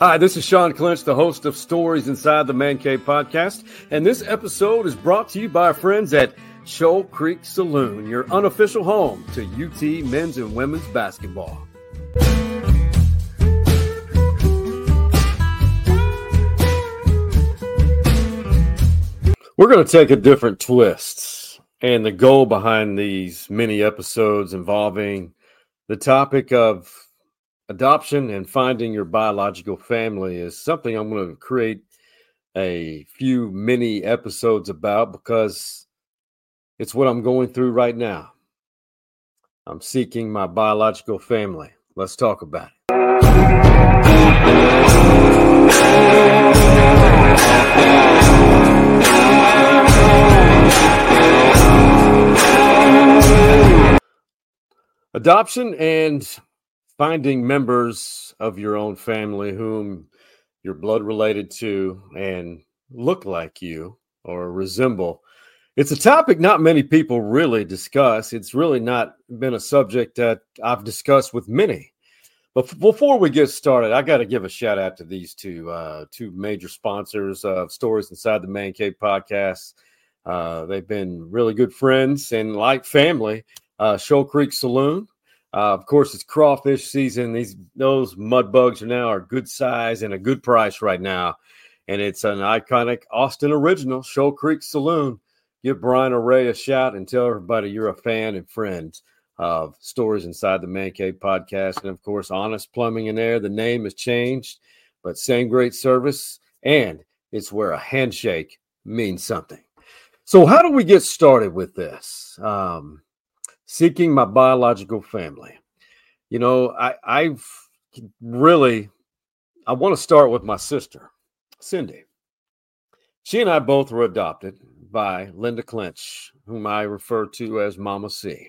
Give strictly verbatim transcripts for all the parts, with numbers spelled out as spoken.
Hi, this is Sean Clinch, the host of Stories Inside the Man Cave podcast, and this episode is brought to you by our friends at Shoal Creek Saloon, your unofficial home to U T men's and women's basketball. We're going to take a different twist, and the goal behind these mini episodes involving the topic of adoption and finding your biological family is something I'm going to create a few mini episodes about because it's what I'm going through right now. I'm seeking my biological family. Let's talk about it. Adoption and finding members of your own family whom you're blood related to and look like you or resemble. It's a topic not many people really discuss. It's really not been a subject that I've discussed with many. But f- before we get started, I got to give a shout out to these two, uh, two major sponsors of Stories Inside the Man Cave podcast. Uh, they've been really good friends and like family. Uh, Shoal Creek Saloon. Uh, of course, it's crawfish season. These those mud bugs are now are good size and a good price right now. And it's an iconic Austin original, Shoal Creek Saloon. Give Brian or Ray a shout and tell everybody you're a fan and friend of Stories Inside the Man Cave podcast. And, of course, Honest Plumbing and Air. The name has changed, but same great service. And it's where a handshake means something. So how do we get started with this? Um Seeking my biological family. You know, I, I've really, I want to start with my sister, Cindy. She and I both were adopted by Linda Clinch, whom I refer to as Mama C.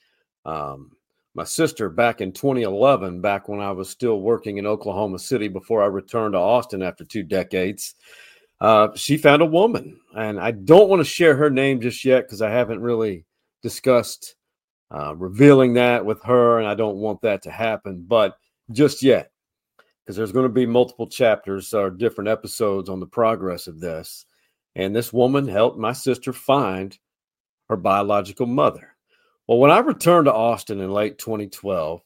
Um, my sister, back in twenty eleven, back when I was still working in Oklahoma City before I returned to Austin after two decades, uh, she found a woman. And I don't want to share her name just yet because I haven't really discussed Uh, revealing that with her, and I don't want that to happen, but just yet, because there's going to be multiple chapters or different episodes on the progress of this. And this woman helped my sister find her biological mother. Well, when I returned to Austin in late twenty twelve,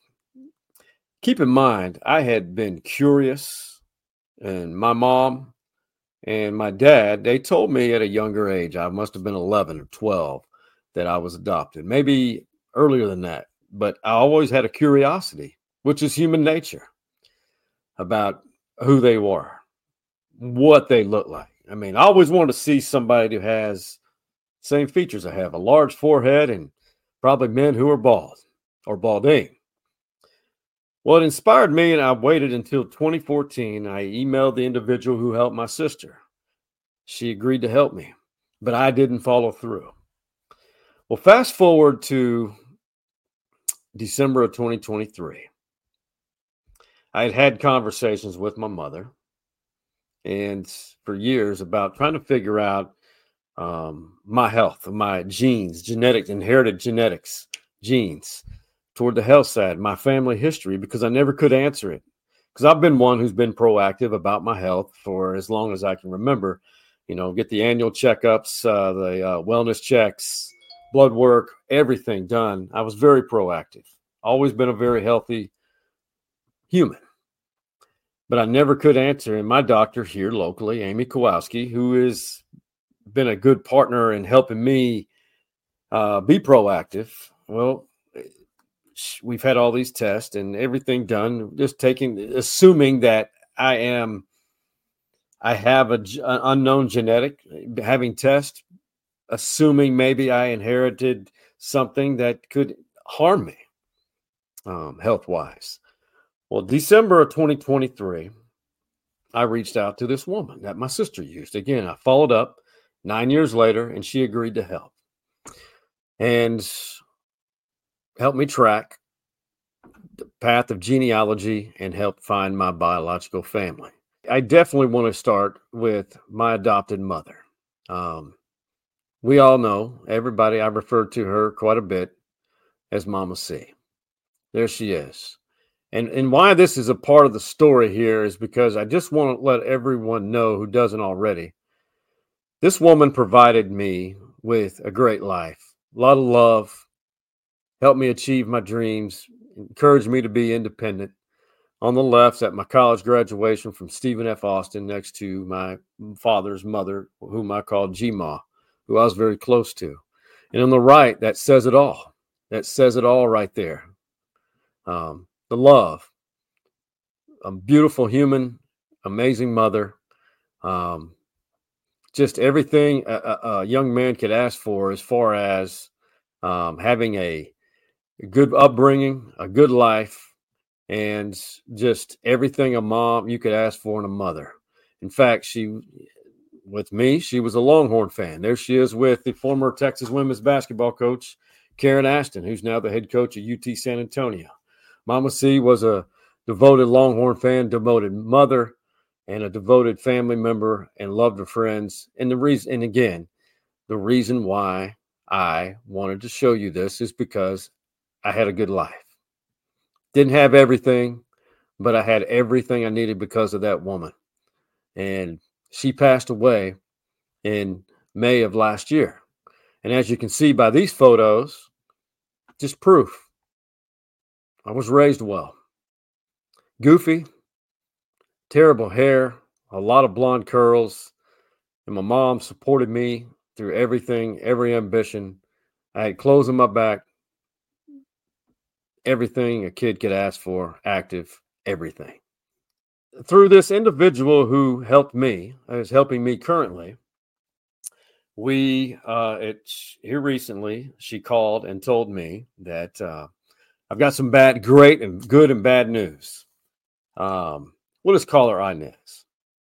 keep in mind, I had been curious, and my mom and my dad, they told me at a younger age, I must have been eleven or twelve, that I was adopted. Maybe earlier than that, but I always had a curiosity, which is human nature, about who they were, what they look like. I mean, I always wanted to see somebody who has the same features I have, a large forehead and probably men who are bald or balding. Well, it inspired me, and I waited until twenty fourteen. I emailed the individual who helped my sister. She agreed to help me, but I didn't follow through. Well, fast forward to December of twenty twenty-three. I had had conversations with my mother and for years about trying to figure out um, my health, my genes, genetic, inherited genetics, genes toward the health side, my family history, because I never could answer it. Because I've been one who's been proactive about my health for as long as I can remember. You know, get the annual checkups, uh, the uh, wellness checks, blood work, everything done. I was very proactive. Always been a very healthy human. But I never could answer. And my doctor here locally, Amy Kowalski, who has been a good partner in helping me uh, be proactive. Well, we've had all these tests and everything done, just taking, assuming that I am, I have a, an unknown genetic, having tests, assuming maybe I inherited something that could harm me um, health-wise. Well, December of twenty twenty-three, I reached out to this woman that my sister used. Again, I followed up nine years later, and she agreed to help. And help me track the path of genealogy and help find my biological family. I definitely want to start with my adopted mother. Um, We all know, everybody, I refer to her quite a bit as Mama C. There she is. And, and why this is a part of the story here is because I just want to let everyone know who doesn't already. This woman provided me with a great life, a lot of love, helped me achieve my dreams, encouraged me to be independent. On the left, at my college graduation from Stephen F. Austin, next to my father's mother, whom I called G-Ma, who I was very close to. And on the right, that says it all. That says it all right there. Um, the love, a beautiful human, amazing mother, um, just everything a, a, a young man could ask for as far as um, having a, a good upbringing, a good life, and just everything a mom you could ask for in a mother. In fact, she, with me, she was a Longhorn fan. There she is with the former Texas women's basketball coach, Karen Ashton, who's now the head coach at U T San Antonio. Mama C was a devoted Longhorn fan, devoted mother, and a devoted family member, and loved her friends. And the reason, and again, the reason why I wanted to show you this is because I had a good life. Didn't have everything, but I had everything I needed because of that woman. And she passed away in May of last year. And as you can see by these photos, just proof. I was raised well. Goofy, terrible hair, a lot of blonde curls, and my mom supported me through everything, every ambition. I had clothes on my back, everything a kid could ask for, active, everything. Through this individual who helped me, is helping me currently, we, uh, it's here recently, she called and told me that uh, I've got some bad, great and good and bad news. Um, we'll just call her Inez.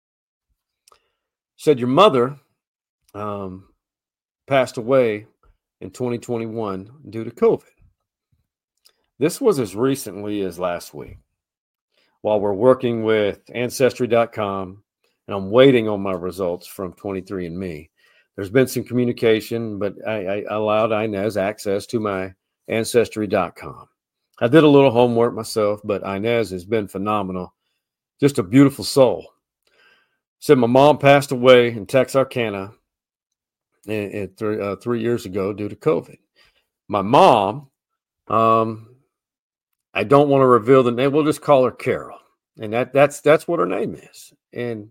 Said your mother um, passed away in twenty twenty-one due to COVID. This was as recently as last week. While we're working with Ancestry dot com, and I'm waiting on my results from twenty-three and me, there's been some communication, but I, I allowed Inez access to my Ancestry dot com. I did a little homework myself, but Inez has been phenomenal. Just a beautiful soul. Said my mom passed away in Texarkana in, in th- uh, three years ago due to COVID. My mom, um, I don't want to reveal the name. We'll just call her Carol, and that that's that's what her name is. And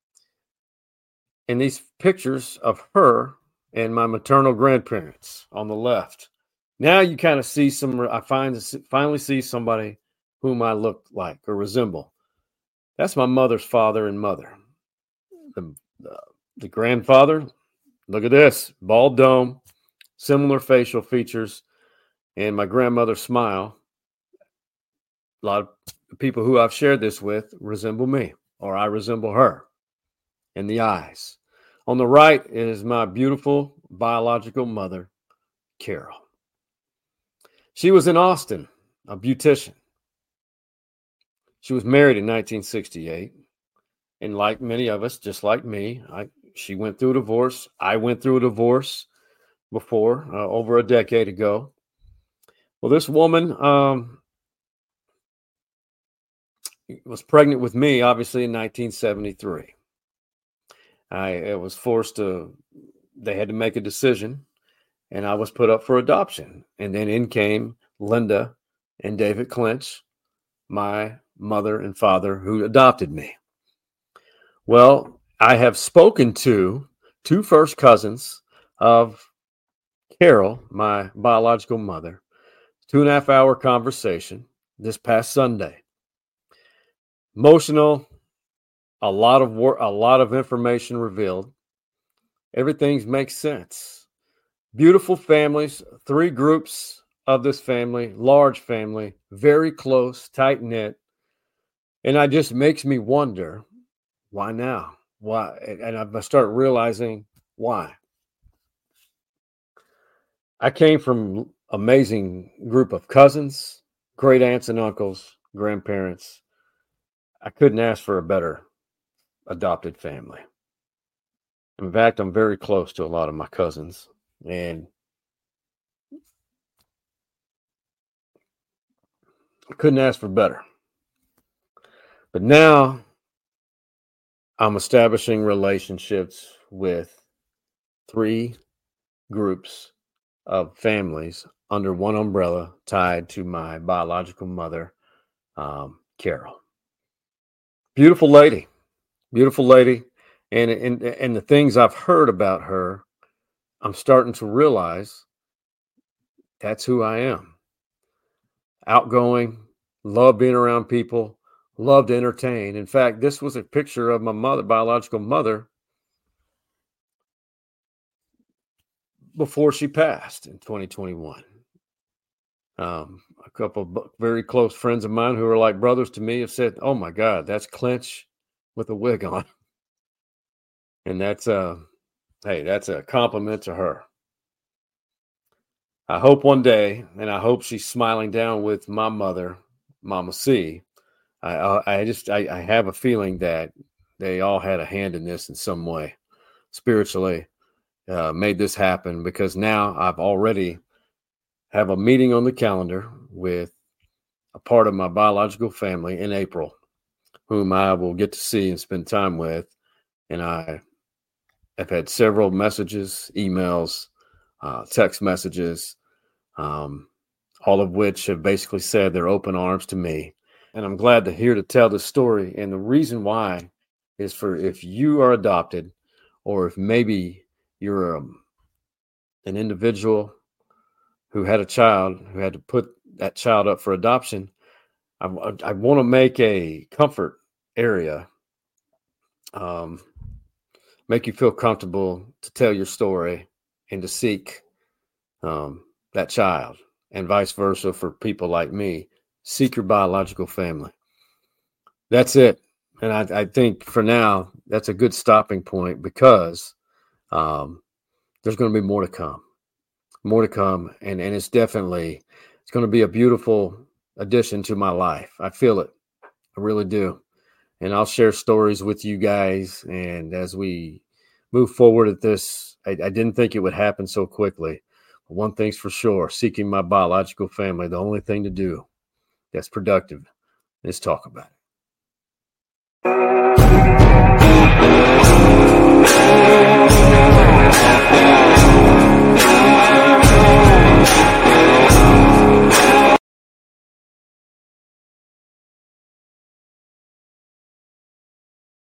in these pictures of her and my maternal grandparents on the left, now you kind of see some. I find finally see somebody whom I look like or resemble. That's my mother's father and mother. The, the, the grandfather, look at this, bald dome, similar facial features, and my grandmother's smile. A lot of people who I've shared this with resemble me, or I resemble her in the eyes. On the right is my beautiful biological mother, Carol. She was in Austin, a beautician. She was married in nineteen sixty-eight. And like many of us, just like me, I, she went through a divorce. I went through a divorce before, uh, over a decade ago. Well, this woman um, was pregnant with me, obviously, in nineteen seventy-three. I, I was forced to, they had to make a decision, and I was put up for adoption. And then in came Linda and David Clinch, my mother and father, who adopted me. Well, I have spoken to two first cousins of Carol, my biological mother, two and a half hour conversation this past Sunday. Emotional, a lot of work, a lot of information revealed. Everything makes sense. Beautiful families, three groups of this family, large family, very close, tight knit. And it just makes me wonder, why now? Why? And I start realizing why. I came from amazing group of cousins, great aunts and uncles, grandparents. I couldn't ask for a better adopted family. In fact, I'm very close to a lot of my cousins, and I couldn't ask for better. But now I'm establishing relationships with three groups of families under one umbrella tied to my biological mother, um, Carol. Beautiful lady, beautiful lady. And, and, and the things I've heard about her, I'm starting to realize that's who I am. Outgoing, love being around people, love to entertain. In fact, this was a picture of my mother, biological mother, before she passed in twenty twenty-one. Um, a couple of very close friends of mine who are like brothers to me have said, "Oh my God, that's Clinch with a wig on," and that's uh, hey, that's a compliment to her. I hope one day, and I hope she's smiling down with my mother, Mama C. I I just I, I have a feeling that they all had a hand in this in some way, spiritually, uh, made this happen, because now I've already have a meeting on the calendar with a part of my biological family in April, whom I will get to see and spend time with. And I have had several messages, emails, uh, text messages, um, all of which have basically said they're open arms to me. And I'm glad to hear to tell this story. And the reason why is for if you are adopted, or if maybe you're um, an individual who had a child who had to put that child up for adoption, I, I want to make a comfort area, um, make you feel comfortable to tell your story and to seek um, that child, and vice versa for people like me. Seek your biological family. That's it. And I, I think for now, that's a good stopping point, because um, there's going to be more to come. More to come, and and it's definitely it's going to be a beautiful addition to my life. I feel it, I really do, and I'll share stories with you guys. And as we move forward at this, I, I didn't think it would happen so quickly. But one thing's for sure: seeking my biological family, the only thing to do that's productive is talk about it.